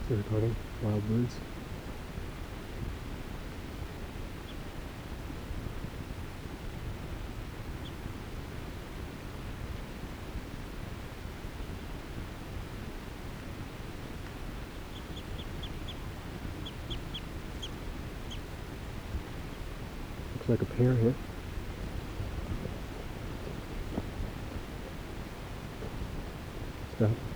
They're recording wild birds. Looks like a pair here. Stop.